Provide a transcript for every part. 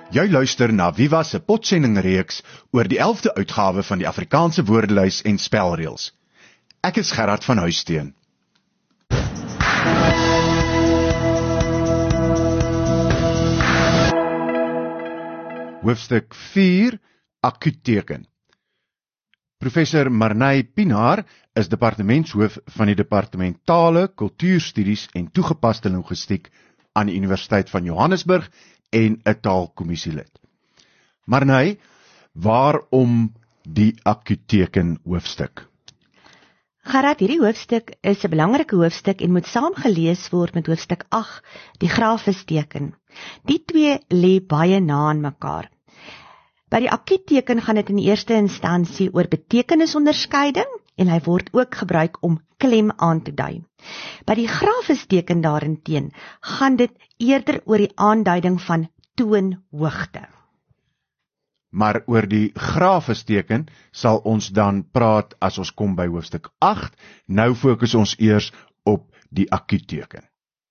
Jy luister na Viva se potsendingreeks oor die 11de uitgawe van die Afrikaanse woordelys en spelreëls. Ek is Gerard van Huisteen. Hoofstuk 4, akuutteken. Professor Marnay Pinaar is departementshoof van die departementale kultuurstudies en toegepaste logistiek aan die Universiteit van Johannesburg en 'n taalkommissielid. Marnay, waarom die akuutteken hoofstuk? Gerard, hierdie hoofstuk is 'n belangrike hoofstuk en moet saamgelees word met hoofstuk 8, die grafesteken. Die twee lê baie na aan mekaar. By die akuutteken gaan dit in eerste instansie oor betekenisonderskeiding en hy word ook gebruik om klem aan te dui. By die grafesteken daarenteen gaan dit eerder oor die aanduiding van toonhoogte. Maar oor die grafesteken sal ons dan praat as ons kom by hoofstuk 8. Nou fokus ons eers op die akuutteken.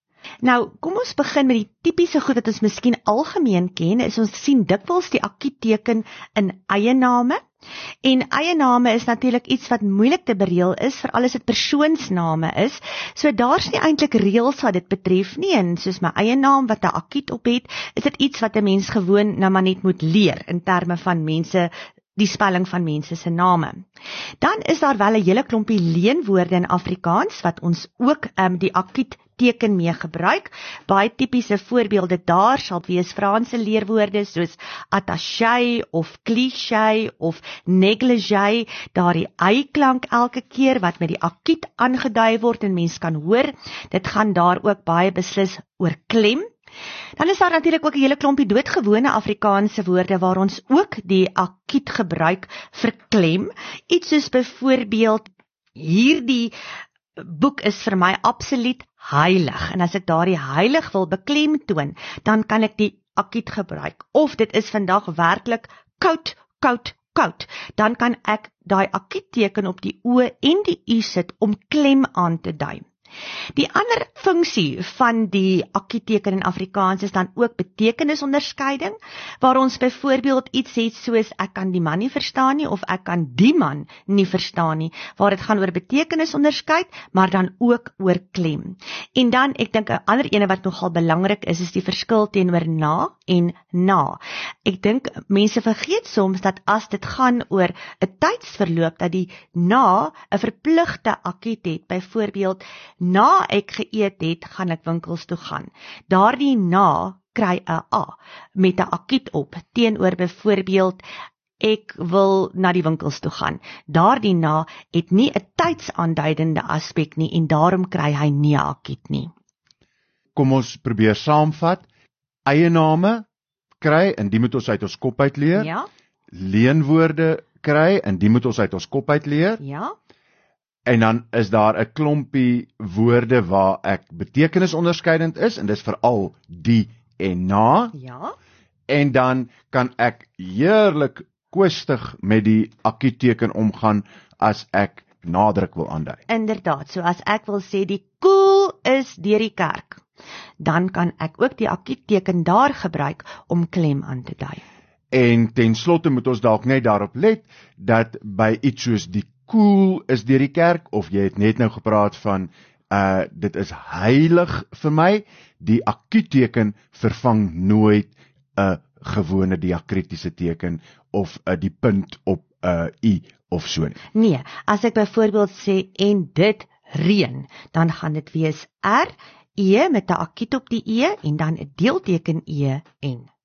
Nou, kom ons begin met die tipiese goed wat ons miskien algemeen ken, is ons sien dikwels die akuutteken in eiename. En eiename is natuurlik iets wat moeilik te bereël is, veral as dit persoonsname is. So daar's nie eintlik reëls wat dit betref nie, en soos my eie naam wat 'n akuut op het, is dit iets wat 'n mens gewoon nou maar net moet leer in terme van mense, die spelling van mense se name. Dan is daar wel 'n hele klompie leenwoorde in Afrikaans wat ons ook die akuutteken mee gebruik. Baie tipiese voorbeelde daar sal wees Franse leerwoorde soos attaché of cliché of négligé, daardie y-klank elke keer wat met die akuut aangedui word en mens kan hoor. Dit gaan daar ook baie beslis oor klem. Dan is daar natuurlik ook 'n hele klompie doodgewone Afrikaanse woorde waar ons ook die akuut gebruik vir klem. Iets soos byvoorbeeld, hierdie boek is vir my absoluut heilig. En as ek daardie heilig wil beklemtoon, dan kan ek die akuut gebruik. Of dit is vandag werklik koud, koud, koud. Dan kan ek daai akuutteken op die o en die u sit om klem aan te dui. Die ander funksie van die akuutteken in Afrikaans is dan ook betekenisonderskeiding, waar ons byvoorbeeld iets het soos ek kan die man nie verstaan nie, of ek kan die man nie verstaan nie, waar dit gaan oor betekenisonderskeid, maar dan ook oor klem. En dan, ek dink 'n ander ene wat nogal belangrik is die verskil teenoor na en na. Ek dink mense vergeet soms dat as dit gaan oor 'n tydsverloop, dat die na 'n verpligte akuut het, byvoorbeeld na ek geëet het, gaan ek winkels toe gaan. Daardie na kry 'n a met 'n akuut op, teenoor byvoorbeeld ek wil na die winkels toe gaan. Daardie na het nie 'n tydsaanduidende aspek nie en daarom kry hy nie 'n akuut nie. Kom ons probeer saamvat. Eiename kry en die moet ons uit ons kop uit leer. Ja? Leenwoorde kry en die moet ons uit ons kop uit leer. Ja? En dan is daar 'n klompie woorde waar ek betekenisonderskeidend is, en dis veral die en na. Ja? En dan kan ek heerlik kwistig met die akuutteken omgaan as ek nadruk wil aandui. Inderdaad, so as ek wil sê die koel is deur die kerk, dan kan ek ook die akuutteken daar gebruik om klem aan te dui. En ten slotte moet ons dalk net daarop let dat by iets soos die koel is deur die kerk, of jy het net nou gepraat van dit is heilig vir my, die akuutteken vervang nooit 'n gewone diakritiese teken of die punt op i of so nie. Nee, as ek byvoorbeeld sê en dit reën, dan gaan dit wees R, E met 'n akuut op die E en dan 'n deelteken E en.